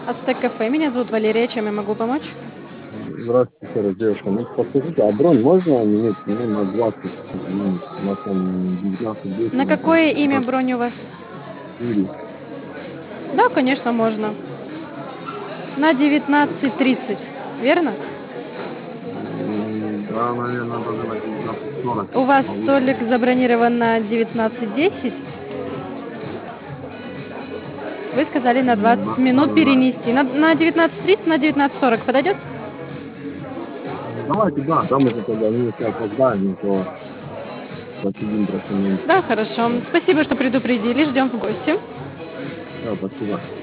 Ацтек кафе. Меня зовут Валерия. Чем я могу помочь? Здравствуйте, еще раз, девушка. Ну, подскажите, а бронь можно отменить, ну, на 20 минут? У нас там 19:10, На у нас там какое имя 20 бронь у вас? Юрий. Да, конечно, можно. На 19:30, верно? Да, наверное, даже на 19:40 У вас получится. столик забронирован на 19:10. Вы сказали на 20 минут Да. перенести. На 19:30, на 19:40 подойдет? Давайте, да, там уже тогда, ну, если опоздаем, то посидим просто меньше. Да, хорошо. Да, Спасибо, что предупредили. Ждем в гости. да, спасибо.